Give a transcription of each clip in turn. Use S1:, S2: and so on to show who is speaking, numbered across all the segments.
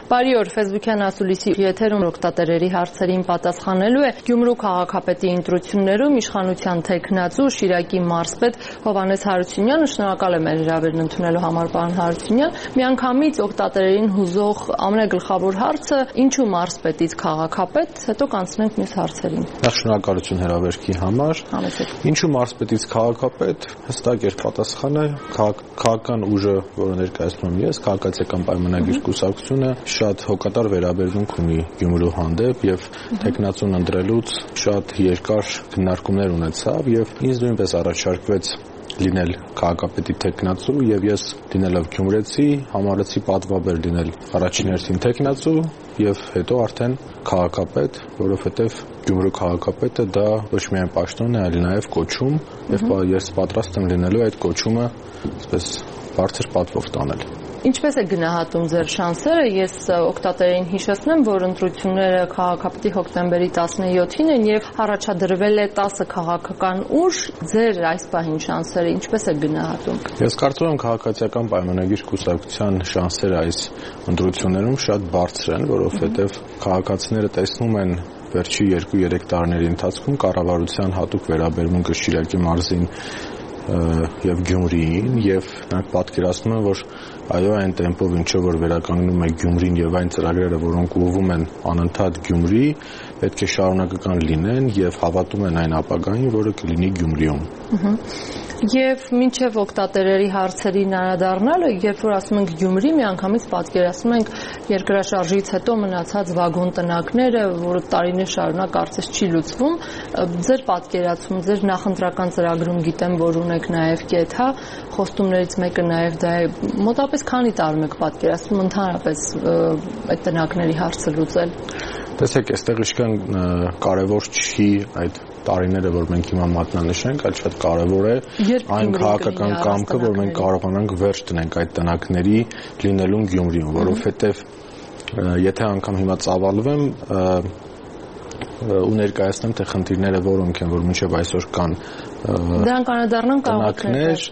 S1: Բարի օր, Facebook-յան ասուլիսի եթերում օգտատերերի հարցերին պատասխանելու է Գյումրու քաղաքապետի ընտրություններում իշխանության թեկնածու Շիրակի մարզպետ Հովհաննես Հարությունյանը։ Շնորհակալ եմ մեր հրավերն ընդունելու համար, պարոն Հարությունյան։ Միանգամից օգտատերերին հուզող ամենագլխավոր հարցը՝ ինչու մարզպետից քաղաքապետ, հետո կանցնենք մյուս հարցերին։
S2: Շնորհակալություն հրավերքի համար։ Ինչու մարզպետից քաղաքապետ, հստակ էր պատասխանը, քաղաքական ուժը, որը ներկայացնում եմ ես, քաղաքացիական պայմանագիր կուսակցությունը շատ հոգատար վերաբերմունք ունի Գյումրու հանդեպ եւ թեկնածուն ընտրելուց շատ երկար քննարկումներ ունեցավ եւ ինձ նույնպես առաջարկվեց լինել քաղաքապետի թեկնածու եւ ես լինելով գյումրեցի համարեցի պատվաբեր լինել առաջին հերթին թեկնածու եւ հետո արդեն քաղաքապետ, որովհետեւ Գյումրու քաղաքապետը դա ոչ միայն պաշտոն է, այլ նաեւ կոչում եւ ես պատրաստ եմ լինելու այդ կոչումը այսպես բարձր պատվով տանել։
S1: Ինչպես է գնահատում ձեր շանսերը։ Ես օգտատերերին հիշեցնեմ, որ ընտրությունները քաղաքապետի հոկտեմբերի 17-ին են եւ առաջադրվել է 10 քաղաքական ուժ։ Ձեր այս պահին շանսերը ինչպես է գնահատում։
S2: Ես կարծում եմ քաղաքացիական պայմանագիր կուսակցության շանսերը այս ընտրություններում շատ բարձր են, որովհետեւ քաղաքացիները տեսնում են վերջի 2-3 տարիների ընթացքում կառավարության հատուկ վերաբերմունքը Շիրակի մարզին եւ Գյումրիին եւ նրանք պատկերացնում են, որ այո, այն տեմպով ինչով որ վերականգնում է Գյումրին եւ այն ծրագրերը, որոնք ուղղվում են անընդհատ Գյումրի, պետք է շարունակական լինեն եւ հավատում են այն ապագային, որը կլինի Գյումրիում։
S1: Եվ մինչև օգտատերերի հարցերին անդրադառնալը, երբ որ ասում ենք Գյումրի, միանգամից պատկերացնում ենք երկրաշարժից հետո մնացած վագոն տնակները, որը տարիներ շարունակ կարծես չի լուծվում։ Ձեր պատկերացում, ձեր նախընտրական ծրագրում գիտեմ, որ ունեք նաև կետ, հա, խոստումներից մեկը նաև դա է։ Մոտապես քանի տարում եք պատկերացնում ընդհանրապես այդ տնակների հարցը լուծել։
S2: Տեսեք, այստեղ իշքան կարևոր չի այդ տարիները, որ մենք հիմա մատնանշենք, այլ շատ կարևոր է այն քաղաքական կամքը, որ մենք կարողանանք վերջ դնենք այդ տնակների լինելուն Գյումրիում, որովհետև եթե անգամ հիմա ծավալվեմ ու ներկայացնեմ, թե խնդիրները որոնք են, որ մինչև այսօր կան
S1: դրանք անդրադառնան
S2: տնակներ,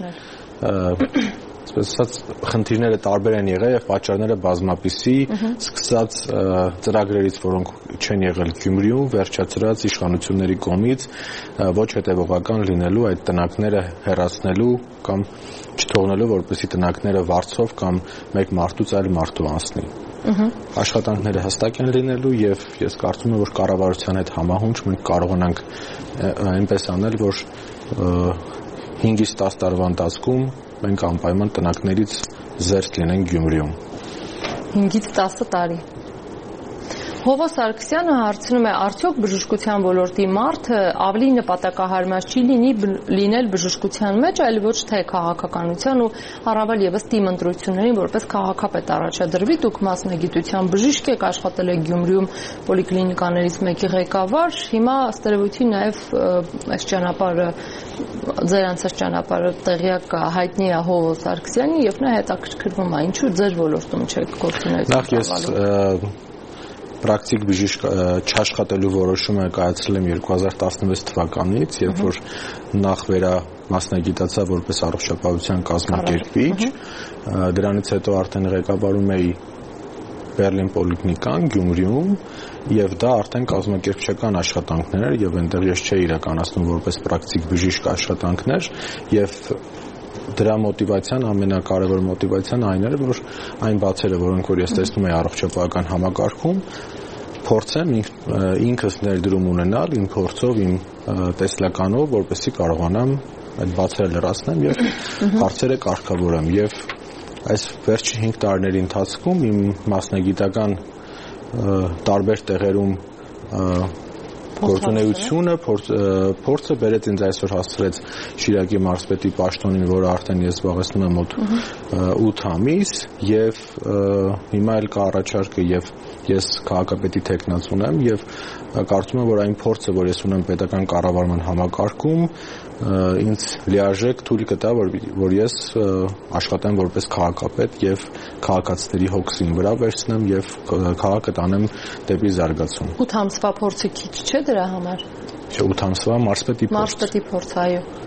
S2: ասած խնդիրները տարբեր են եղել եւ պատճառները բազմապիսի, սկսած ծրագրերից, որոնք չեն եղել Գյումրիում, վերջացրած իշխանությունների կողմից ոչ հետևողական լինելու այդ տնակները հեռացնելու կամ չթողնելու, որպեսզի տնակները վարձով կամ մեկ մարդուց այլ մարդու անցնի։ Աշխատանքները հստակ են լինելու եւ ես կարծում եմ, որ կառավարության հետ համահունչ մենք կարողանանք այնպես անել, որ 5-ից 10 տարվա ընթացքում մենք անպայման տնակներից զերծ լինենք Գյումրիում։
S1: 5-ից 10 տարի։ Հովո Սարգսյանը հարցնում է, արդյոք բժշկության ոլորտի մարդը ավելի նպատակահարմար չի լինել բժշկության մեջ, այլ ոչ թե քաղաքականության ու առավել եւս թիմ ընտրություններին, որպես քաղաքապետ առաջադրվի, դուք մասնագիտության բժիշկ եք, աշխատել եք Գյումրիում պոլիկլինիկաներից մեկի ղեկավար, հիմա ըստ երևույթին նաեւ այս ճանապարհը ձեր անցած ճանապարհը տեղյակ հայտնի է Հովո Սարգսյանի եւ նա հետաքրքրվում է, ինչու ձեր ոլորտում չեք գործունեություն
S2: ծավալում։ Պրակտիկ բժիշկ չաշխատելու որոշումը կայացրել եմ 2016 թվականից, երբ որ նախ մասնագիտացա որպես առողջապահության կազմակերպիչ, դրանից հետո արդեն ղեկավարում էի Բերլին պոլիկլինիկան Գյումրիում եւ դա արդեն կազմակերպչական աշխատանքներ էր եւ այնտեղ ես չէի իրականացնում որպես պրակտիկ բժիշկ աշխատանքներ եւ դրա մոտիվացիան ամենակարևոր մոտիվացիան այն էր, որ այն բացերը, որոնք որ ես տեսնում եի առողջապահական համակարգում, փորձեմ ինքս ներդրում ունենալ իմ փորձով, իմ տեսլականով, որպեսզի կարողանամ այդ բացերը լրացնեմ եւ հարցերը կարգավորեմ եւ այս վերջի 5 տարիների ընթացքում իմ մասնագիտական տարբեր տեղերում գործունեությունը փորձը բերեց ինձ այսօր հասցրեց Շիրակի մարզպետի պաշտոնին, որը արդեն ես զբաղեցնում եմ մոտ 8 ամիս եւ հիմա էլ կա առաջարկը եւ ես քաղաքապետի թեկնածուն եմ եւ կարծում եմ, որ այն փորձը, որ ես ունեմ պետական կառավարման համակարգում, ինձ լիարժեք թույլ կտա, որ ես աշխատեմ որպես քաղաքապետ եւ քաղաքացիների հոգսին վրա վերցնեմ եւ քաղաքը տանեմ դեպի զարգացում։
S1: 8 ամսվա փորձը քիչ չէ դրա համար։
S2: Չէ, 8 ամսվա մարզպետի փորձ։
S1: Մարզպետի փորձ, այո։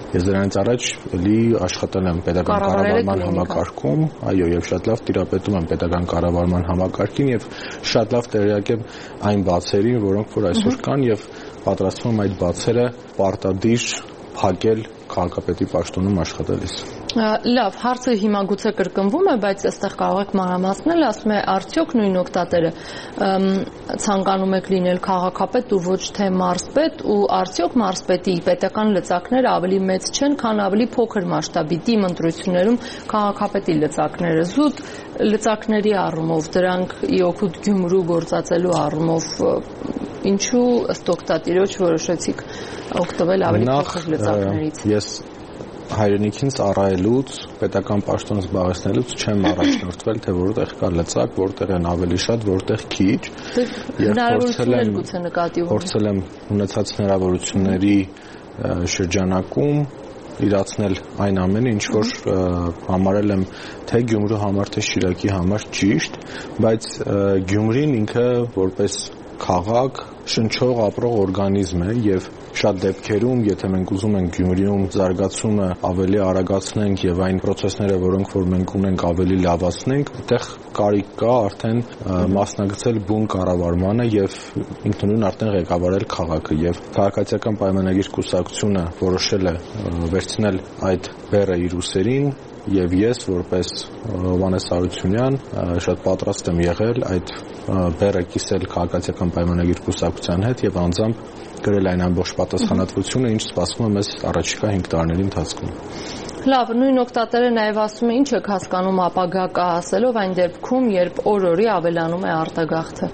S2: Ես դրանից առաջ էլի աշխատել եմ պետական կառավարման համակարգում, այո, եւ շատ լավ տիրապետում եմ պետական կառավարման համակարգին եւ շատ լավ տեղյակ եմ այն բացերին, որոնք որ այսօր կան եւ պատրաստվում եմ այդ բացերը պարտադիր փակել քաղաքապետի պաշտոնում աշխատելիս։
S1: Լավ, հարցը հիմա գուցե կրկնվում է, բայց այստեղ կարող եք մանրամասնել, ասում է, արդյոք նույն օգտատերը ցանկանում եք լինել քաղաքապետ ու ոչ թե մարզպետ, ու արդյոք մարզպետի պետական լծակները ավելի մեծ չեն, քան ավելի փոքր մասշտաբի թիմ ընտրություններում քաղաքապետի լծակները։ Զուտ լծակների առումով, դրանք ի օգուտ Գյումրու գործածելու առումով ինչու ըստ օգտատիրոջ որոշեցիք օգտվել ավելի փոքր լծակներից։
S2: Ես հայրենիքին ծառայելուց, պետական պաշտոն զբաղեցնելուց չեմ առաջնորդվել, թե որտեղ կա լծակ, որտեղ են ավելի շատ, որտեղ քիչ։
S1: Հնարավորություններ գուցե նկատի ունի։
S2: Փորձել եմ ունեցած հնարավորությունների շրջանակում իրացնել այն ամենը, ինչ որ համարել եմ թե Գյումրու համար, թե Շիրակի համար ճիշտ, բայց Գյումրին ինքը որպես քաղաք շնչող ապրող օրգանիզմ է եւ շատ դեպքերում, եթե մենք ուզում ենք Գյումրիում զարգացումը ավելի արագացնենք եւ այն process-ները, որոնք որ մենք ունենք, ավելի լավացնենք, այդտեղ կարիք կա արդեն մասնակցել բուն կառավարմանը եւ ինքնուրույն արդեն ղեկավարել քաղաքը եւ քաղաքացիական պայմանագիր կուսակցությունը որոշել է վերցնել այդ բեռը իր ուսերին եւ ես որպես Հովհաննես Հարությունյան շատ պատրաստ եմ եղել այդ բեռը կիսել քաղաքացիական պայմանագիր կուսակցության հետ եւ անձամբ գրել այն ամբողջ պատասխանատվությունը, ինչ սպասվում է մեզ առաջիկա 5 տարիների ընթացքում։
S1: Լավ, նույն օգտատերը նաև ասում է, ինչ եք հասկանում ապագա կա ասելով այն դեպքում, երբ օր-օրի ավելանում է արտագաղթը։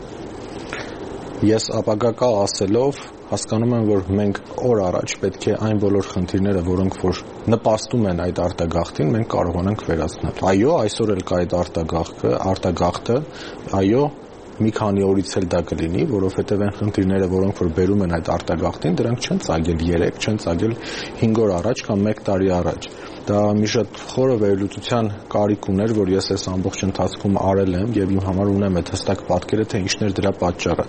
S2: Ես ապագա կա ասելով հասկանում եմ, որ մենք օր առաջ պետք է այն բոլոր խնդիրները, որոնք որ նպաստում են այդ արտագաղթին, մենք կարողանանք վերացնել։ Այո, այսօր էլ կա այդ արտագաղթը, այո, մի քանի օրից էլ դա կլինի, որովհետև այն խնդիրները, որոնք որ բերում են այդ արտագաղթին, դրանք չեն ծագել 3, չեն ծագել 5 օր առաջ կամ 1 տարի առաջ։ Դա մի շատ խորը վերլուծության կարիք ուներ, որ ես այս ամբողջ ընթացքում արել եմ եւ իմ համար ունեմ այդ հստակ պատկերը, թե ինչն էր դրա պատճառը։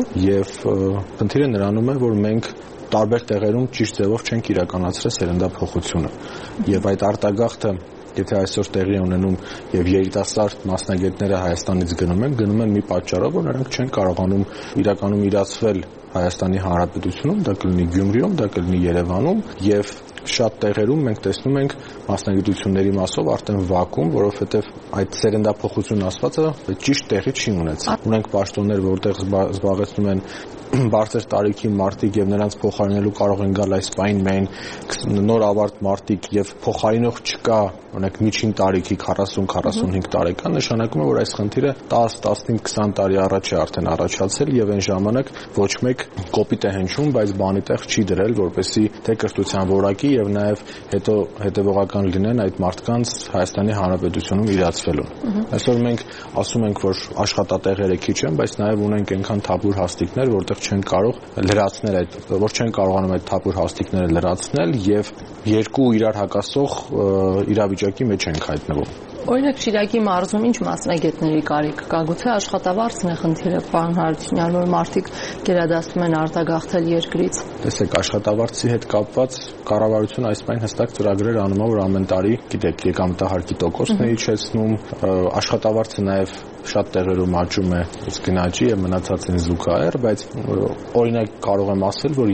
S2: Եվ խնդիրը նրանում է, որ մենք տարբեր տեղերում ճիշտ ձևով չենք իրականացրել սերնդափոխությունը։ Եվ այդ արտագաղթը եթե այսօր տեղի ունենում եւ երիտասարդ մասնագետները Հայաստանից գնում են մի պատճառով, որ նրանք չեն կարողանում իրականում իրացվել Հայաստանի Հանրապետությունում, դա կլինի Գյումրիում, դա կլինի Երևանում եւ շատ տեղերում մենք տեսնում ենք մասնագիտությունների մասով արդեն վակուում, որովհետև այդ սերնդափոխություն ասվածը ճիշտ տեղի չի ունեցել։ Ունենք պաշտոններ, որտեղ զբաղեցնում են բարձր տարիքի մարդիկ եւ նրանց փոխարինելու կարող են գալ այս պայն մեն նոր ավարտ մարդիկ եւ փոխարինող չկա, օրինակ միջին տարիքի 40-45 տարեկան, նշանակում է, որ այս խնդիրը 10-15-20 տարի առաջ է արդեն առաջացել եւ այն ժամանակ ոչ մեկ կոպիտ է հնչում, բայց բանի տեղ չի դրել, որպեսզի թե կրթության որակի եւ նաեւ հետո հետեւողական լինեն այդ մարդկանց Հայաստանի Հանրապետությունում իրացվելուն։ Այսօր մենք ասում ենք, որ աշխատատեղերը քիչ են, բայց նաեւ ունենք այնքան թափուր հաստիկներ, որտեղ չեն կարող լրացնել որ չեն կարողանում այդ թափուր հաստիկները լրացնել եւ երկու իրար հակասող իրավիճակի մեջ ենք հայտնվում։
S1: Օրինակ Շիրակի մարզում ինչ մասնագետների կարիք կա, գուցե աշխատավարձն է խնդիրը, պարոն Հարությունյան, որ մարդիկ գերադասում են արտագաղթել երկրից։
S2: Տեսեք, աշխատավարձի հետ կապված կառավարությունը այս պայն հստակ ծրագրեր անում է, որ ամեն տարի, գիտեք, եկամտահարկի տոկոսն է իջեցնում, աշխատավարձը նաեւ շատ տեղերում աճում է գնաճի եւ մնացածին զուգահեռ, բայց օրինակ կարող եմ ասել, որ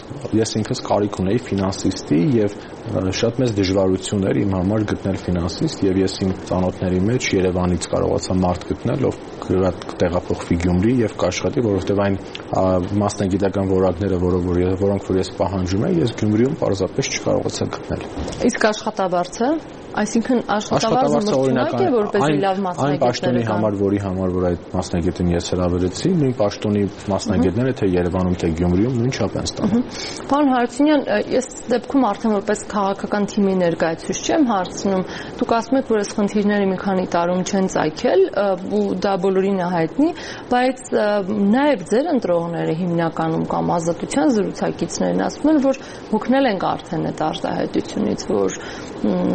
S2: ես ինքս կարիք ունեի ֆինանսիստի եւ շատ մեծ դժվարություն էր իմ համար գտնել ֆինանսիստ եւ ես իմ ծանոթների մեջ Երևանից կարողացա մարդ գտնել, ով կտեղափոխվի Գյումրի եւ կաշխատի, որովհետեւ այն մասնագիտական որակները, որոնք որ ես պահանջում եմ, ես Գյումրիում պարզապես չկարողացա գտնել։
S1: Իսկ աշխատավարձը Այսինքն աշխատավարձը մրցունակ է, որպեսզի լավ մասնագետները կան։ Այն պաշտոնի
S2: համար, որի համար որ այդ մասնագետին ես հրավիրեցի, նույն պաշտոնի մասնագետները թե Երևանում, թե Գյումրիում նույն չափ են ստանում։
S1: Պարոն Հարությունյան, ես դեպքում արդեն որպես քաղաքական թիմի ներկայացուցիչ եմ հարցնում, դուք ասում եք, որ այս խնդիրները մի քանի տարում չեն ծագել, ու դա բոլորին է հայտնի, բայց նաև ձեր ընտրողները հիմնականում կամ ազատության զրուցակիցներն ասում են, որ հոգնել ենք արդեն այդ արտահայտությունից, որ բոլոր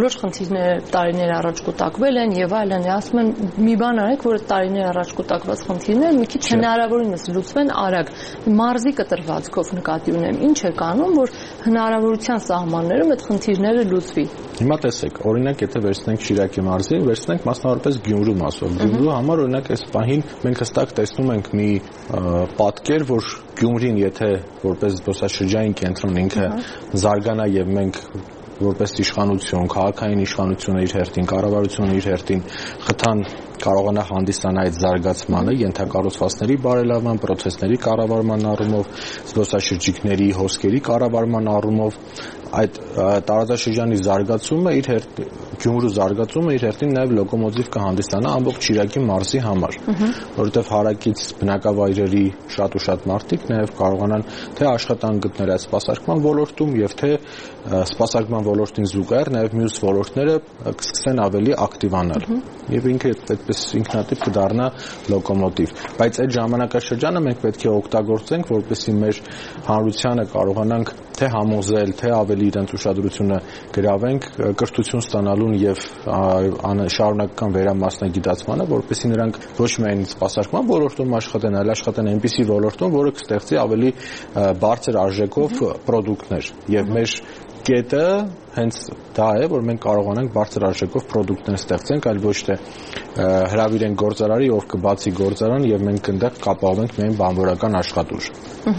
S1: որոշ խնդիրներ տարիներ առաջ կուտակվել են եւ այլն, ասում են մի բան արեք, որ տարիներ առաջ կուտակված խնդիրները մի քիչ հնարավորինս լուծվեն արագ։ Մարզի կտրվածքով նկատի ունեմ, ինչ է կանում, որ հնարավորության սահմաններում այդ խնդիրները լուծվի։
S2: Հիմա տեսեք, օրինակ, եթե վերցնենք Շիրակի մարզի, վերցնենք մասնավորապես Գյումրու մասով։ Գյումրու համար օրինակ այս պահին մենք հստակ տեսնում ենք մի պատկեր, որ Գյումրին, եթե որպես զբոսաշրջային կենտրոն ինքը զարգանա եւ մենք որպես իշխանություն, քաղաքային իշխանությունը իր հերթին, կառավարությունը իր հերթին խթան կարողանա հանդիսանալ այդ զարգացմանը, ենթակառուցվածքների բարելավման, process-ների կառավարման առումով, զբոսաշրջիկների հոսքերի կառավարման առումով, այդ տարածաշրջանի զարգացումը Գյումրու զարգացումը իր հերթին նաև լոկոմոտիվ կհանդիսանա ամբողջ Շիրակի մարզի համար, որովհետև հարակից բնակավայրերի շատ ու շատ մարդիկ նաև կարողանան թե աշխատանք գտնել այդ սպասարկման ոլորտում եւ թե սպասարկման ոլորտին զուգահեռ նաև մյուս ոլորտները կսկսեն ավելի ակտիվանալ եւ ինքը այդպես ինքնատիպ կդառնա լոկոմոտիվ, բայց այդ ժամանակաշրջանը մենք պետք է օգտագործենք, որպեսզի մեր հանրությանը կարողանանք թե համոզել, թե ավելի իրենց ուշադրությունը գրավենք կրթություն ստանալուն եւ շարունակական վերամասնագիտացմանը, որպեսզի նրանք ոչ միայն սպասարկման ոլորտում աշխատեն, այլ աշխատեն այնպիսի ոլորտում, որը կստեղծի ավելի բարձր արժեքով պրոդուկտներ եւ մեր կետը հենց դա է, որ մենք կարողանանք բարձր արժեքով պրոդուկտներ ստեղծենք, այլ ոչ թե հրավիրենք գործարարի, ով կբացի գործարան եւ մենք այնտեղ կապահովենք միայն բանվորական աշխատուժ։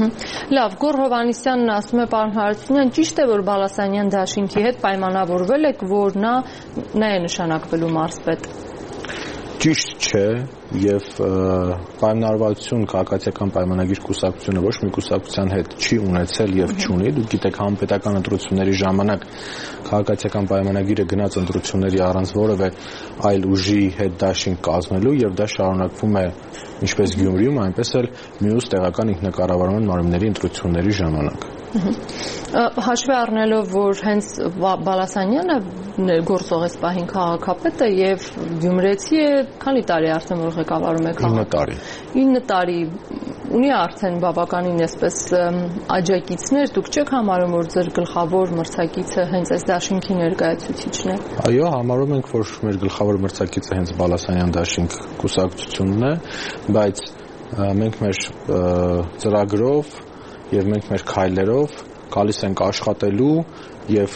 S1: Լավ, Գոռ Հովհաննիսյանն ասում է, պարոն Հարությունյան, ճիշտ է, որ Բալասանյան դաշինքի հետ պայմանավորվել եք, որ նա է նշանակվելու մարզպետ։
S2: Ճիշտ չէ եւ պայմանավորվածություն քաղաքացիական պայմանագիր կուսակցությունը ոչ մի կուսակցության հետ չի ունեցել եւ չունի։ Դուք գիտեք, համապետական ընտրությունների ժամանակ քաղաքացիական պայմանագիրը գնաց ընտրությունների առանց որևէ այլ ուժի հետ դաշինք կազմելու եւ դա շարունակվում է ինչպես Գյումրիում, այնպես էլ մյուս տեղական ինքնակառավարման մարմինների ընտրությունների ժամանակ։
S1: Հաշվի առնելով, որ հենց Բալասանյանը գործող է պահին քաղաքապետը եւ Գյումրեցի է, քանի տարի արդեն որ ղեկավարում է քաղաքը։ 9 տարի ունի արդեն բավականին այսպես աջակիցներ, դուք չեք համարում, որ ձեր գլխավոր մրցակիցը հենց այս դաշինքի ներկայացուցիչն է։
S2: Այո, համարում ենք, որ մեր գլխավոր մրցակիցը հենց Բալասանյան դաշինք կուսակցությունն է, բայց մենք մեր ծրագրով եւ մենք մեր քայլերով գալիս ենք աշխատելու եւ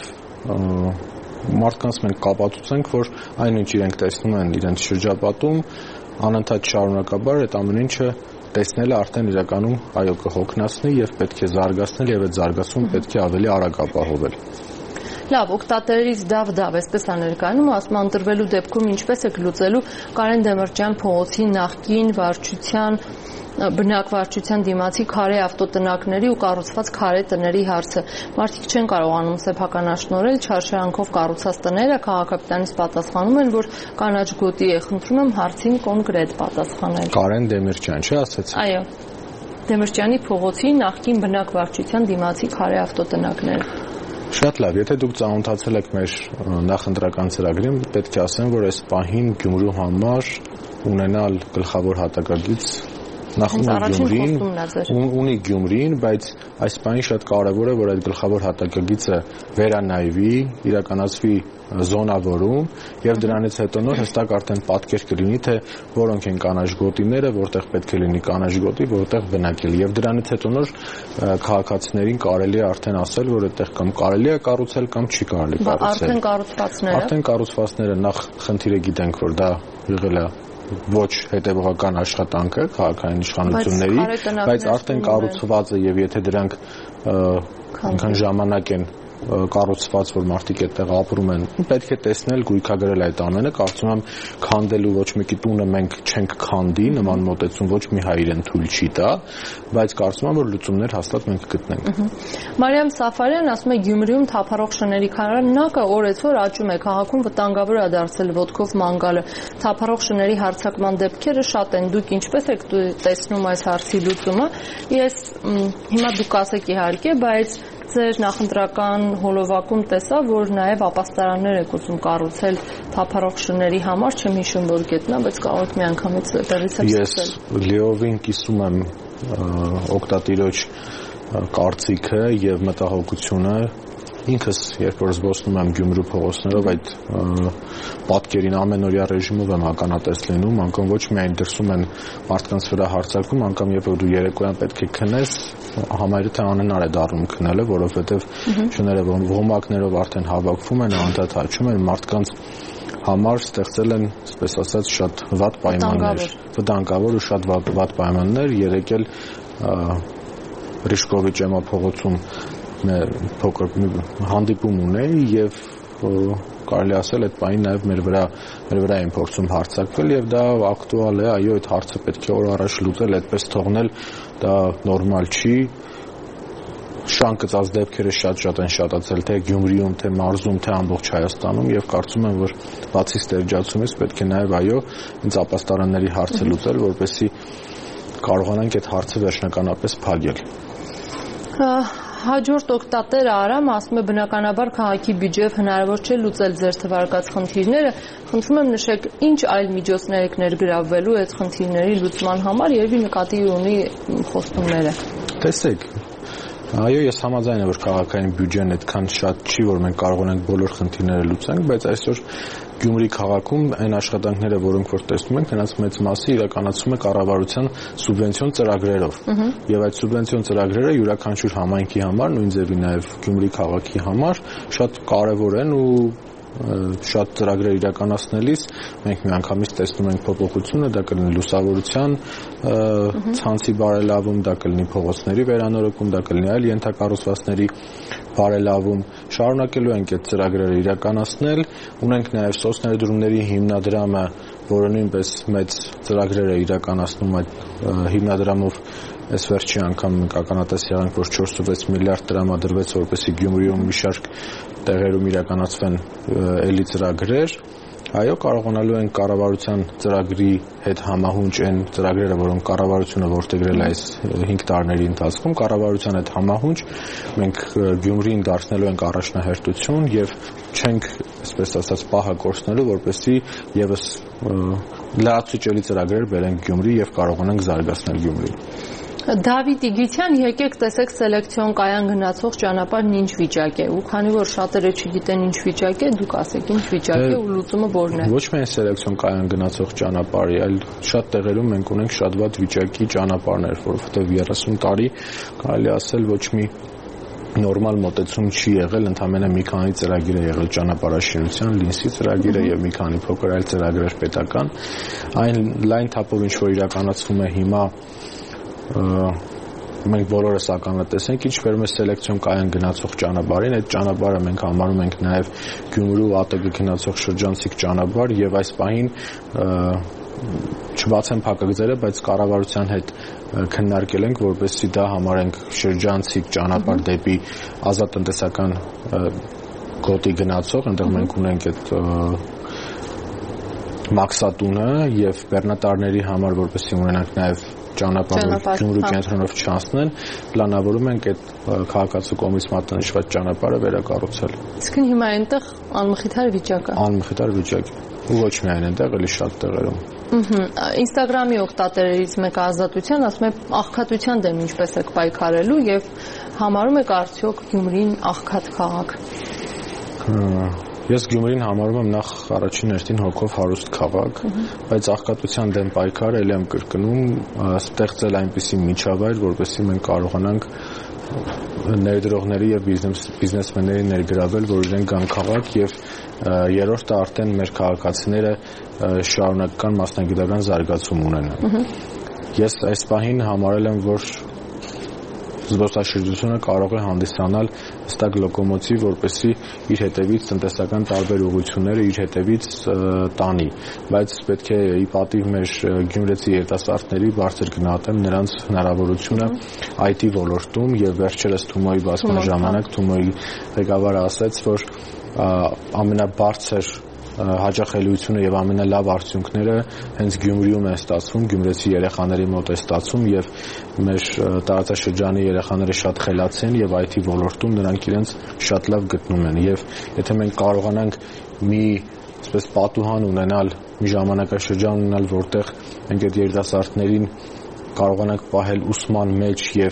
S2: մարդկանց մենք կապացուցենք, որ այնինչ իրենք տեսնում են իրենց շրջապատում, անընդհատ շարունակաբար այդ ամեն ինչը տեսնելը արդեն իրականում այո կհոգնածնի եւ պետք է զարգացնել եւ այդ զարգացումը պետք է ավելի արագ ապահովել։
S1: Լավ, օգտատերերից դավ, այսպես է ներկայանում, ասում ընտրվելու դեպքում ինչպես եք լուծելու Կարեն Դեմիրճյան փողոցի նախկին վարչության բնակվարչության դիմացի քարե ավտոտնակների ու կառուցված քարե տների հարցը։ Մարդիկ չեն կարողանում սեփականաշնորհել չարշահանքով կառուցած տները, քաղաքապետանից պատասխանում են, որ կանաչ գոտի է, խնդրում եմ հարցին կոնկրետ պատասխանել։
S2: Կարեն Դեմիրճյան, չէ՞ ասեցիք։
S1: Այո։ Դեմիրճյանի փողոցի նախկին բնակվարչության դիմացի քարե ավտոտնակները։
S2: Շատ լավ, եթե դուք ծանոթացել եք մեր նախընտրական ծրագրին, պետք է ասեմ, որ այս պահին Գյումրու համար ունենալ գլխավոր հատակագիծ ունի Գյումրին, բայց այս պահին շատ կարևոր է, որ այդ գլխավոր հատակագիծը վերանայվի, իրականացվի զոնավորում եւ դրանից հետո նոր հստակ արդեն պատկեր կլինի, թե որոնք են կանաչ գոտիները, որտեղ պետք է լինի կանաչ գոտի, որտեղ բնակելի եւ դրանից հետո նոր քաղաքացիներին կարելի է արդեն ասել, որ այդտեղ կամ կարելի է կառուցել կամ չի կարելի կառուցել։ Արդեն կառուցվածքները նախ խնդիրը գիտենք, որ դա եղել է ոչ հետևողական աշխատանքը քաղաքային իշխանությունների, բայց արդեն կառուցված է եւ եթե դրանք այնքան ժամանակ են կառուցված, որ մարդիկ այդտեղ ապրում են, պետք է տեսնել, գույքագրել այդ ամենը, կարծում եմ քանդելու ոչ մեկի տունը մենք չենք քանդի, նման մոտեցում ոչ մի հայ իրեն թույլ չի տա, բայց կարծում եմ, որ լուծումներ հաստատ մենք կգտնենք։
S1: Մարիամ Սաֆարյանն ասում է Գյումրիում թափառող շների քանակը օրեցօր աճում է, քաղաքում վտանգավոր է դարձել ոտքով ման գալը, թափառող շների հարձակման դեպքերը շատ են, դուք ինչպես եք տեսնում այս հարցի լուծումը։ Ես հիմա դուք ասեք իհարկե, բայց ձեր նախընտրական հոլովակում տեսա, որ նաև ապաստարաններ եք ուզում կառուցել թափառող շների համար, չեմ հիշում որ գետնա, բայց կարող եք միանգամից տեղից եմ սկսել։
S2: Ես լիովին կիսում եմ օգտատիրոջ կարծիքը եւ մտահոգությունը ինքս երբ որ զբոսնում եմ Գյումրու փողոցներով այդ պատկերին ամենօրյա ռեժիմով եմ ականատես լինում, անգամ ոչ միայն դրսում են մարդկանց վրա հարձակվում, անգամ երբ որ դու երեկոյան պետք է քնես, համարյա թե անհնար է դառնում քնելը, որովհետև շները ոմակներով արդեն հավաքվում են, անդադ հաչում են, մարդկանց համար ստեղծել են, այսպես ասած, շատ վատ պայմաններ, վտանգավոր ու շատ վատ պայմաններ, երեկել Ռիշկովի ճեմափողոցում փոքր հանդիպում ունեի եւ կարելի ասել այդ պահին նաեւ մեր վրա են փորձում հարձակվել եւ դա ակտուալ է, այո, այդ հարցը պետք է օր առաջ լուծել, այդպես թողնել դա նորմալ չի։ Շանկծած դեպքերը շատ են շատացել թե Գյումրիում, թե մարզում, թե ամբողջ Հայաստանում եւ կարծում եմ, որ բացի ստերջացումից պետք է նաեւ այո, ինձ ապաստարանների հարցը լուծել, որպեսզի կարողանանք այդ հարցը վերջնականապես փակել։
S1: Հաջորդ օգտատերը Արամ ասում է բնականաբար քաղաքի բյուջեով հնարավոր չէ լուծել ձեր թվարկած խնդիրները, խնդրում եմ նշեք ինչ այլ միջոցներ եք ներգրավվելու այդ խնդիրների լուծման համար, երևի նկատի ունի խոստումները։
S2: Տեսեք, այո, ես համաձայն եմ, որ քաղաքային բյուջեն այդքան շատ չի, որ մենք կարող ենք բոլոր խնդիրները լուծենք, բայց այսօր Գյումրի քաղաքում այն աշխատանքները, որոնք որ տեսնում ենք, նրանց մեծ մասը իրականացվում է կառավարության սուբվենցիոն ծրագրերով։ Եվ այդ սուբվենցիոն ծրագրերը յուրաքանչյուր համայնքի համար, նույն ձևի նաև Գյումրի քաղաքի համար շատ կարևոր են ու շատ ծրագրեր իրականացնելիս մենք միանգամից տեսնում ենք փոփոխությունը, դա կլինի լուսավորության ցանցի բարելավում, դա կլինի փողոցների վերանորոգում, դա կլինի այլ ենթակառուցվածքների բարելավում, շարունակելու ենք այդ ծրագրերը իրականացնել, ունենք նաև սոցներդրումների հիմնադրամը, որը նույնպես մեծ ծրագրեր է իրականացնում այդ հիմնադրամով այս վերջի անգամ ականատես եղանք, որ 4.6 միլիարդ տրամադրվեց, որպեսզի Գյումրիում մի շարք տեղերում իրականացվեն էլի ծրագրեր, այո, կարողանալու են կառավարության ծրագրի հետ համահունչ այն ծրագրերը, որոնք կառավարությունը որդեգրել է այս 5 տարիների ընթացքում, կառավարության հետ համահունչ մենք Գյումրին դարձնելու ենք առաջնահերթություն եւ չենք, այսպես ասած, պահը կորցնելու, որպեսզի եւս լրացուցիչելի ծրագրեր բերենք Գյումրի եւ կարողանանք զարգացնել Գյումրին։
S1: Դավիթ Իգիթյան, եկեք տեսեք սելեկցիոն կայան գնացող ճանապարհն ինչ վիճակ է, ու քանի որ շատերը չգիտեն ինչ վիճակ է, դուք ասեք ինչ վիճակ է ու լուծումը որն է։
S2: Ոչ միայն սելեկցիոն կայան գնացող ճանապարհի, այլ շատ տեղերում մենք ունենք շատ վատ վիճակի ճանապարհներ, որովհետև 30 տարի կարելի ասել ոչ մի նորմալ մոտեցում չի եղել, ընդամենը մի քանի ծրագիր է եղել ճանապարհաշինության, Լինսի ծրագիրը եւ մի քանի փոքր այլ ծրագրեր պետական։ Այն լայն թափով ինչ որ իրականացվում է հիմա մենք բոլորս ականատես ենք, ինչ վերում է սելեկցիոն կայան գնացող ճանապարհին, այդ ճանապարհը մենք համարում ենք նաև Գյումրու ԱՏԳ գնացող շրջանցիկ ճանապարհ եւ այս պահին չբացեմ փակագծերը, բայց կառավարության հետ քննարկել ենք, որպեսզի դա համարենք շրջանցիկ ճանապարհ դեպի ազատ տնտեսական գոտի գնացող, այնտեղ մենք ունենք այդ մաքսատունը եւ բեռնատարների համար, որպեսզի ունենանք նաև ճանապարհը Գյումրու կենտրոնով չանցնեն, պլանավորում ենք այդ քաղաքացու կողմից մատնանշված ճանապարհը վերակառուցել։
S1: Իսկ հիմա այնտեղ անմխիթար վիճակ է։
S2: Անմխիթար վիճակ է։ Ու ոչ միայն այնտեղ, այլ շատ տեղերում։
S1: Ինստագրամի օգտատերերից մեկը Ազատության ասում է աղքատության դեմ ինչպես եք պայքարելու եւ համարում եք արդյոք Գյումրին աղքատ քաղաք։
S2: Ես Գյումրին համարում եմ նախ առաջին հերթին հոգով հարուստ քաղաք, բայց աղքատության դեմ պայքարը ելի եմ կրկնում ստեղծել այնպիսի միջավայր, որպեսզի մենք կարողանանք ներդրողների եւ բիզնեսմենների ներգրավել, որ իրենք գան քաղաք եւ երրորդը արդեն մեր քաղաքացիները շարունակական մասնագիտական զարգացում ունենան։ Ես այս պահին համարել եմ, որ զբոսաշրջությունը կարող է հանդիսանալ հստակ լոկոմոտիվ, որպեսզի իր հետևից տնտեսական տարբեր ուղղությունները իր հետևից տանի, բայց պետք է ի պատիվ մեր գյումրեցի երիտասարդների բարձր գնահատեմ նրանց հնարավորությունը IT ոլորտում եւ վերջերս Թումոյի բացման ժամանակ Թումոյի ղեկավարը ասաց, որ ամենաբարձր հաճախելիությունը եւ ամենալավ արդյունքները հենց Գյումրիում է ստացվում, գյումրեցի երեխաների մոտ է ստացվում եւ մեր տարածաշրջանի երեխաները շատ խելացի են եւ IT ոլորտում նրանք իրենց շատ լավ գտնում են եւ եթե մենք կարողանանք մի այսպես պատուհան ունենալ, մի ժամանակաշրջան ունենալ, որտեղ մենք այդ երիտասարդներին կարողանանք պահել ուսման մեջ եւ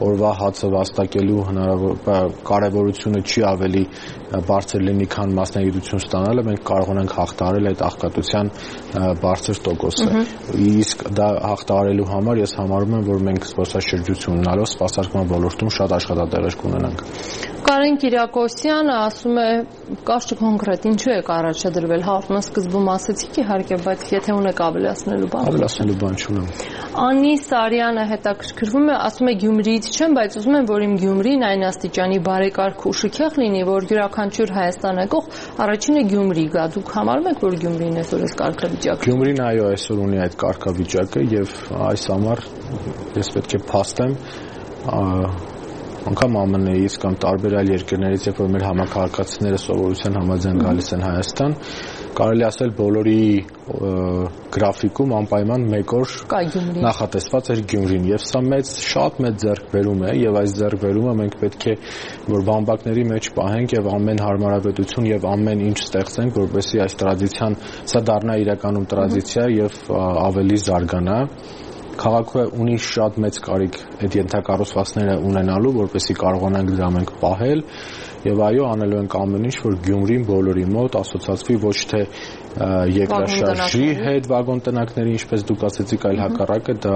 S2: օրվա հացը վաստակելու կարևորությունը չի ավելի բարձր լինի, քան մասնագիտություն ստանալը, մենք կարող ենք հաղթահարել այդ աղքատության բարձր տոկոսը։ Իսկ դա հաղթահարելու համար ես համարում եմ, որ մենք զբոսաշրջություն ունենալով սպասարկման ոլորտում շատ աշխատատեղեր կունենանք։
S1: Կարեն Կիրակոսյանը ասում է, կարճ կոնկրետ, ինչու եք առաջադրվել, հաղորդման սկզբում ասեցիք իհարկե, բայց եթե ունեք ավելացնելու բան։
S2: Ավելացնելու բան չունեմ։
S1: Անի Սարյանը հետաքրքրվում է, ասում է Գյումրիից չեմ, բայց ուզում եմ, որ իմ Գյումրին այն աստիճանի բարեկարգ ու շքեղ լինի, որ յուրաքանչյուր Հայաստան եկող առաջինը Գյումրի գա։ Դուք համարում եք, որ Գյումրին այսօր այս կարգավիճակը։
S2: Գյումրին այո, այսօր ունի այդ կարգավիճակը եւ այս համար ես պետք է փաստեմ անգամ ԱՄՆ-ից կամ տարբեր այլ երկրներից, երբ որ մեր համակարգացիները սովորության համաձայն գալիս են Հայաստան, կարելի ասել բոլորի գրաֆիկում անպայման մեկ օր նախատեսված էր Գյումրին եւ սա շատ մեծ ձեռքբերում է եւ այս ձեռքբերումը մենք պետք է որ բամբակների մեջ պահենք եւ ամեն հարմարավետություն եւ ամեն ինչ ստեղծենք, որպեսզի այս տրադիցիան սա դառնա իրականում տրադիցիա եւ ավելի զարգանա։ Քաղաքը ունի շատ մեծ կարիք այդ ենթակառուցվածքները ունենալու, որպեսզի կարողանանք դրա մենք պահել եւ այո, անելու ենք ամեն ինչ, որ Գյումրին բոլորի մոտ ասոցացվի ոչ թե երկրաշարժի հետ վագոն տնակների, ինչպես դուք ասեցիք, այլ հակառակը դա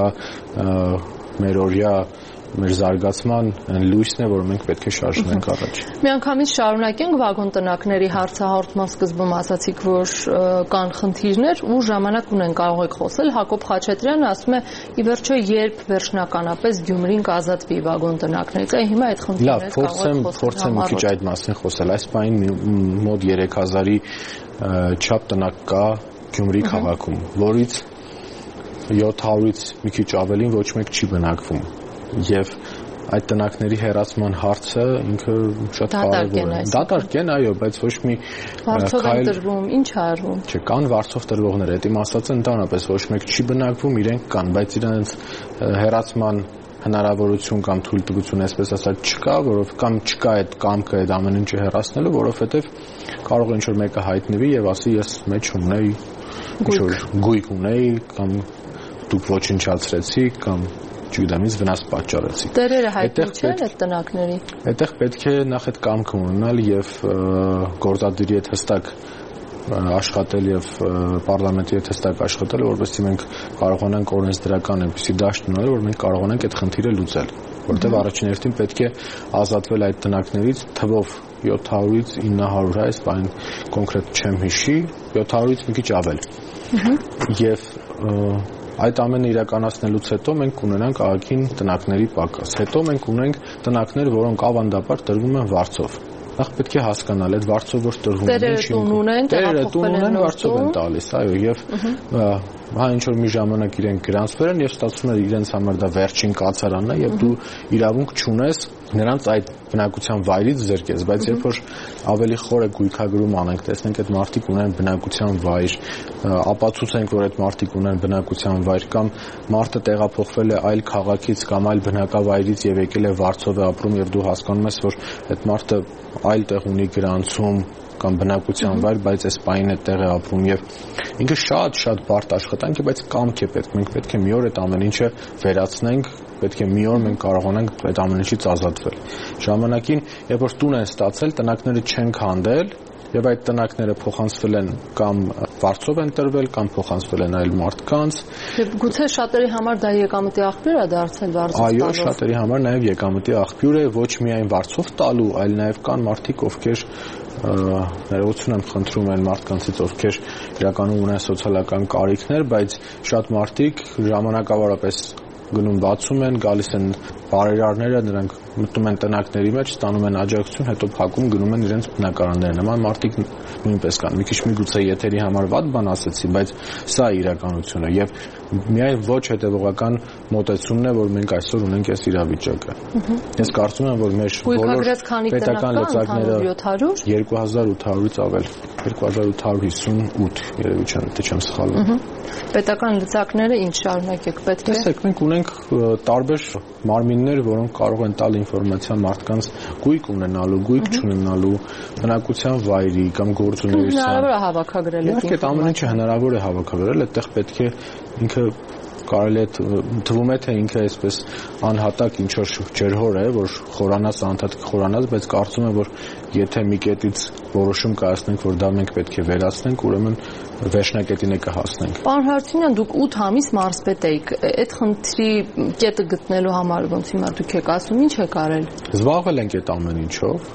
S2: մեր զարգացման լույսն է, որ մենք պետք է շարժվենք առաջ։
S1: Միանգամից շարունակենք վագոն տնակների հարցահաղորդման սկզբում ասացիք, որ կան խնդիրներ ու ժամանակ ունեն, կարող եք խոսել։ Հակոբ Խաչատրյանը ասում է՝ ի վերջո երբ վերջնականապես Գյումրին կազատվի վագոն տնակներից։ Այ հիմա այդ խնդիրներից կարող եք
S2: փորձեմ մի քիչ այդ մասին խոսել։ Այս պահին մոտ 3000-ի չափ տնակ կա Գյումրի քաղաքում, որից 700-ից մի քիչ ավելին ոչ մեկ չի բնակվում։ Եվ այդ տնակների հեռացման հարցը ինքը շատ կարևոր է։ Դատարկ են, այո, բայց ոչ մի
S1: վարձով են տրվում, ինչ է արվում։
S2: Չէ, կան վարձով տրվողներ, այդ իմ ասածը ընդհանրապես ոչ մեկ չի բնակվում, իրենք կան, բայց իրենց հեռացման հնարավորություն կամ թույլտվություն, այսպես ասած, չկա, կամ չկա այդ կամքը այդ ամեն ինչը հեռացնելու, որովհետև կարող է ինչ-որ մեկը հայտնվի եւ ասի ես մեջ ունեի ինչ-որ գույք ունեի կամ դուք ոչնչացրեցիք կամ չգիտեմ, ինձ վնաս պատճառեցի։
S1: Տերերը հայտնի չեն այդ տնակների։
S2: Այդտեղ պետք է նախ այդ կամքը ունենալ եւ գործադիրի հետ հստակ աշխատել եւ պարլամենտի հետ հստակ աշխատել, որովհետեւ մենք կարողանանք օրենսդրական այնպիսի դաշտ ունենալ, որ մենք կարողանանք այդ խնդիրը լուծել, որտեղ առաջին հերթին պետք է ազատվել այդ տնակներից թվով 700-ից 900, այս բան կոնկրետ չեմ հիշի, 700-ից մի քիչ ավել։ Եվ այդ ամենը իրականացնելուց հետո մենք ունենանք աղաքին տնակների պակաս։ Հետո մենք ունենք տնակներ, որոնք ավանդաբար տրվում են վարձով։ Նախ պետք է հասկանալ այդ վարձով որ տրվում են,
S1: տերերը տուն ունեն,
S2: վարձով են տալիս, այո, եւ հա ինչ որ մի ժամանակ իրենք գրանցվել են եւ ստացվում է իրենց համար դա վերջին կացարանն է եւ դու իրավունք չունես նրանց այդ բնակության վայրից զրկես, բայց երբ որ ավելի խորը գույքագրում անենք, տեսնենք այդ մարդիկ ունեն բնակության վայր, ապացուցենք, որ այդ մարդիկ ունեն բնակության վայր կամ մարդը տեղափոխվել է այլ քաղաքից կամ այլ բնակավայրից եւ եկել է վարձով է ապրում եւ դու հասկանում ես, որ այդ մարդը այլ տեղ ունի գրանցում կամ բնակության վայր, բայց այս պահին այդտեղ է ապրում եւ ինքը շատ բարդ աշխատանք է, բայց կամք է պետք։ Մենք պետք է մի օր այդ ամեն ինչը վերացնենք, պետք է մի օր մենք կարողանանք այդ ամեն ինչից ազատվել։ Ժամանակին, երբ որ տուն են ստացել, տնակները չեն քանդել եւ այդ տնակները փոխանցվել են կամ վարձով են տրվել կամ փոխանցվել են այլ մարդկանց։
S1: Եվ գուցե շատերի համար դա եկամտի աղբյուր է դարձել վարձով տալու։
S2: Այո, շատերի համար նաեւ եկամտի աղբյուր է, ոչ միայն վարձով տալու, այլ նաեւ կան մարդիկ, ովքեր ներողություն եմ խնդրում այն մարդկանցից, ովքեր իրականում ունեն սոցիալական կարիքներ, բայց շատ մարդիկ ժամանակավորապես գնում բացում են, գալիս են բարերարները, նրանք մտնում են տնակների մեջ, ստանում են աջակցություն, հետո փակում գնում են իրենց բնակարանները։ Նման մարդիկ նույնպես կան։ Մի քիչ միգուցե եթերի համար վատ բան ասեցի, բայց սա է իրականությունը եւ միայն ոչ հետեւողական մոտեցումն է, որ մենք այսօր ունենք այս իրավիճակը։ Ես կարծում եմ, որ մեր բոլոր պետական լծակները 2800-ից ավել, 2858 երևի չեմ սխալվում։
S1: Պետական լծակները ինչ շարունակեք պետք է։
S2: Տեսեք, մենք ունենք տարբեր մարմիններ, որոնք կարող են տալ ինֆորմացիա մարդկանց գույք ունենալու, գույք չունենալու, բնակության վայրի կամ գործունեության։
S1: Հնարավոր է հավաքագրել այդ ինֆորմացիան։
S2: Իհարկե, ամեն ինչը հնարավոր է հավաքագրել, այդտեղ պետք է ինքը կարելի է թվում է թե ինքը այսպես անհատակ ինչ որ ջերհոր է, որ խորանաց անդադ խորանաց, բայց կարծում եմ, որ եթե մի կետից որոշում կայացնենք, որ դա մենք պետք է վերացնենք, ուրեմն վերջնակետին է կհասնենք։
S1: Պարոն Հարությունյան, դուք 8 ամիս մարզպետ եք, այդ խնդրի կետը գտնելու համար ոնց հիմա դուք եք ասում, ինչ եք արել։
S2: Զբաղվել ենք այդ ամեն ինչով։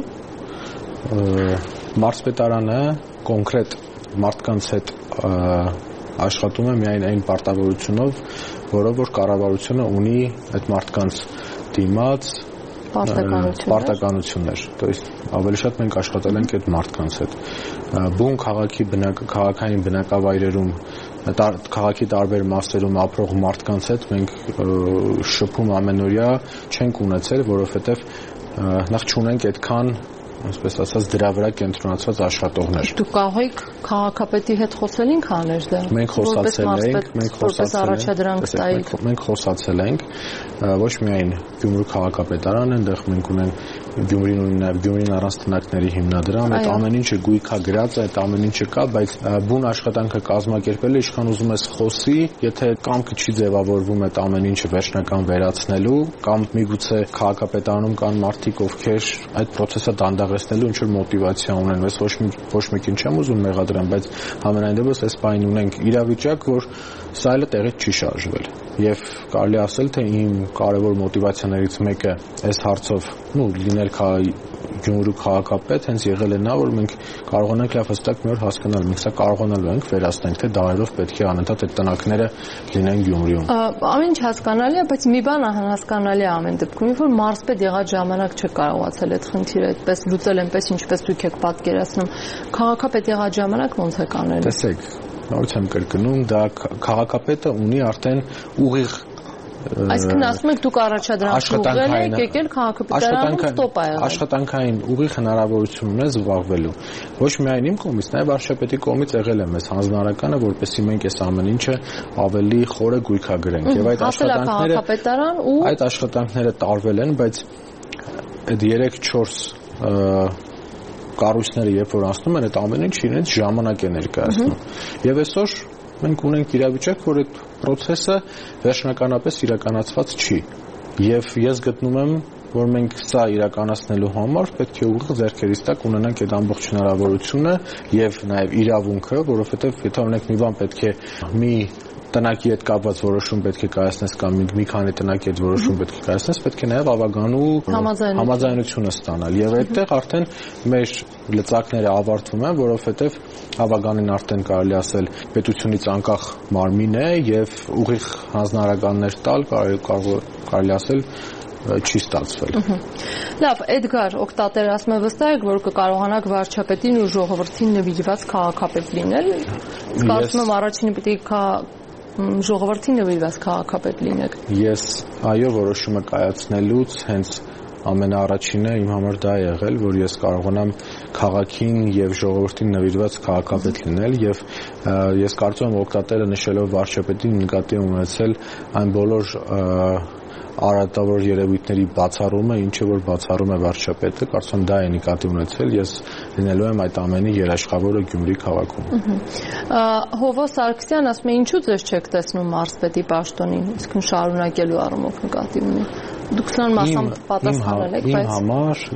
S2: Մարզպետարանը կոնկրետ մարդկանց հետ աշխատում է միայն այն պարտավորությունով, որով որ կառավարությունը ունի այդ մարդկանց դիմաց պարտականություններ, то есть ավելի շատ մենք աշխատել ենք այդ մարդկանց հետ։ Բուն քաղաքային բնակավայրերում, քաղաքի տարբեր մասերում ապրող մարդկանց հետ մենք շփում ամենօրյա չենք ունեցել, որովհետև նախ չունենք այդքան այսպես ասած դրա վրա կենտրոնացված աշխատողներ։ Դուք
S1: կարող եք քաղաքապետի հետ խոսել ինքաներ դա։
S2: Մենք խոսացել ենք, ոչ միայն Գյումրու քաղաքապետարան, այնտեղ մենք ունենք Գյումրին ունի նաև Գյումրին առանց տնակների հիմնադրամ, այդ ամեն ինչը գույքա գրած է, այդ ամեն ինչը կա, բայց բուն աշխատանքը կազմակերպելը ինչքան ուզում ես խոսի, եթե կամքը չի ձևավորվում այդ ամեն ինչը վերջնական վերացնելու, կամ միգուցե քաղաքապետարանում կան մարդիկ, ովքեր այդ process-ը դանդաղեցնելու ինչ որ մոտիվացիա ունեն, ես ոչ մեկին չեմ ուզում մեղադրեմ, բայց համենայն դեպս այս բանը ունենք իրավիճակ, որ սա էլ տեղից չի շարժվել։ Եվ կարելի ասել, թե իմ կարևոր մոտիվացիաներից մեկը այս հարցով, լինել Գյումրու քաղաքապետ հենց եղել է նա, որ մենք կարողանանք լավ հստակ մի օր հասկանալ, մենք սա կարողանալու ենք վերացնել, թե դարերով պետք է անընդհատ այդ տնակները լինեն Գյումրիում։
S1: Ամեն ինչ հասկանալի է, բայց մի բան անհասկանալի է ամեն դեպքում, երբ որ մարզպետ եղած ժամանակ չեք կարողացել այդ խնդիրը այդպես լուծել, այնպես ինչպես դուք եք պատկերացնում, քաղաքապետ եղած ժամանակ ոնց եք անել։
S2: Տեսեք, նորից եմ կրկնում, դա քաղաքապետը ունի արդեն ուղիղ
S1: Այսինքն ասում եք դուք առաջադրանք ուղղել եք եկել քաղաքապետարանում ստոպ ա եղել։
S2: Աշխատանքային ուղիղ հնարավորություն ունեն զբաղվելու։ Ոչ միայն իմ կողմից, նաև վարչապետի կողմից եղել է մեզ հանձնարարականը, որպեսզի մենք այս ամեն ինչը ավելի խորը գույքագրենք։ Եվ այդ աշխատանքները տարվել են, բայց այդ 3-4 կառույցները երբ որ անցնում են, այդ ամեն ինչ իրենց ժամանակ է ներկայացնում։ Եվ այսօր մենք ունենք իրավիճակ, որ այդ process-ը վերջնականապես իրականացված չի։ Եվ ես գտնում եմ, որ մենք սա իրականացնելու համար պետք է ուղիղ ձեռքերից տակ ունենանք այդ ամբողջ հնարավորությունը եւ նաեւ իրավունքը, որովհետեւ եթե ունենք մի բան պետք է մի տնակի հետ կապված որոշում պետք է կայացնես կամ մի քանի տնակի հետ որոշում պետք է կայացնես, պետք է նաև ավագանու համաձայնությունը ստանալ։ Եվ այդտեղ արդեն մեր լծակները ավարտվում են, որովհետև ավագանին արդեն կարելի ասել պետությունից անկախ մարմին է եւ ուղիղ հանձնարարականներ տալ կարելի ասել չի ստացվել։
S1: Լավ, Էդգար օգտատեր ասում է վստահ եք, որ կկարողանաք վարչապետին ու ժողովրդին նվիրված քաղաքապետ լինել։ Կարծում եմ առաջինը պետք է ժողովրդին նվիրված քաղաքապետ լինեք։
S2: Ես այո որոշումը կայացնելուց հենց ամենաառաջինը իմ համար դա է եղել, որ ես կարողանամ քաղաքին եւ ժողովրդին նվիրված քաղաքապետ լինել եւ ես կարծում եմ օգտատերը նշելով վարչապետին նկատի ունեցել այն բոլոր արատավոր երևույթների բացառումը, ինչը որ բացառում է վարչապետը, կարծում եմ դա է նկատի ունեցել, ես լինելու եմ այդ ամենի երաշխավորը Գյումրի քաղաքում։
S1: Հովո Սարգսյան ասում է, ինչու ձեզ չեք տեսնում մարզպետի պաշտոնին, իսկն շարունակելու առումով նկատի ունի։ Դուք սրան մասամբ պատասխանել եք, բայց իմ
S2: համար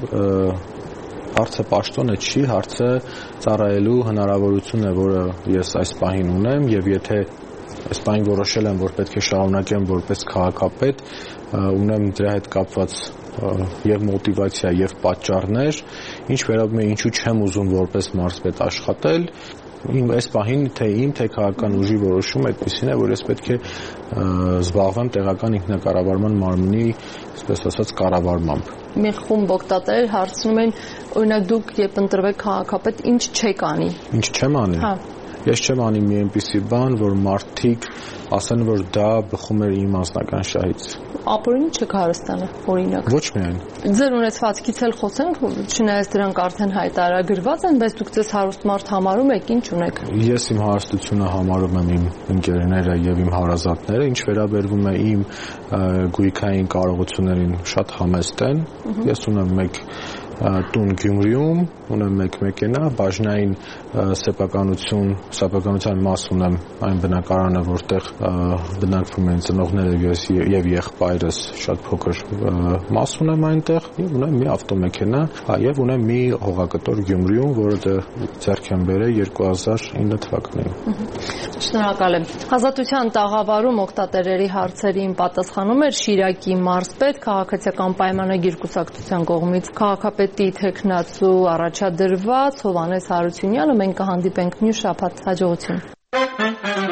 S2: հարցը պաշտոնը չի, հարցը ծառայելու հնարավորությունն է, որը ես այս պահին ունեմ եւ եթե այս պահին որոշել եմ, որ պետք է շարունակեմ որպես քաղաքապետ, ունեմ դրա հետ կապված եւ մոտիվացիա եւ պատճառներ, ինչ վերաբերում է ինչու չեմ ուզում որպես մարզպետ աշխատել, իմ այս պահին թե իմ թե քաղաքական ուժի որոշումը այդպեսին է, որ ես պետք է զբաղվեմ տեղական ինքնակառավարման մարմնի, այսպես ասած, կառավարմամբ։
S1: Մի խումբ օգտատեր հարցնում են, օրինակ դուք երբ ընտրվեք քաղաքապետ, ինչ չեք անի։
S2: Ինչ չեմ անի։
S1: Հա։
S2: Ես չեմ անի մի այնպիսի բան, որ մարդիկ ասեն, որ դա բխում էր իմ անձնական շահից։
S1: Ապօրինի չեք հարստանը, օրինակ։
S2: Ոչ միայն։
S1: Ձեր ունեցվածքից էլ խոսենք, չնայած դրանք արդեն հայտարարագրված են, բայց դուք ձեզ հարուստ մարդ համարում եք, ինչ ունեք։
S2: Ես իմ հարստությունը համարում եմ իմ ընկերները եւ իմ հարազատները, ինչ վերաբերվում է իմ գույքային կարողություններին, շատ համեստ են։ Ես ունեմ մեկ տուն Գյումրիում, ունեմ մեկ մեքենա, բաժնային սեփականության մաս ունեմ այն բնակարանը, որտեղ բնակվում են ծնողներս եւ եղբայրս շատ փոքր մաս ունեմ այնտեղ եւ ունեմ մի ավտոմեքենա եւ ունեմ մի հողակտոր Գյումրիում, որը ձեռք եմ բերել 2009 թվականին։
S1: Շնորհակալ եմ։ Ազատության տաղավարում օգտատերերի հարցերին պատասխանում էր Շիրակի մարզպետ, քաղաքացիական պայմանագիր կուսակցության կողմից քաղաքապետի թեկնածու առաջադրված Հովհաննես Հարությունյանը։ Մենք կհանդիպենք մյուս շաբաթ, հաջողություն։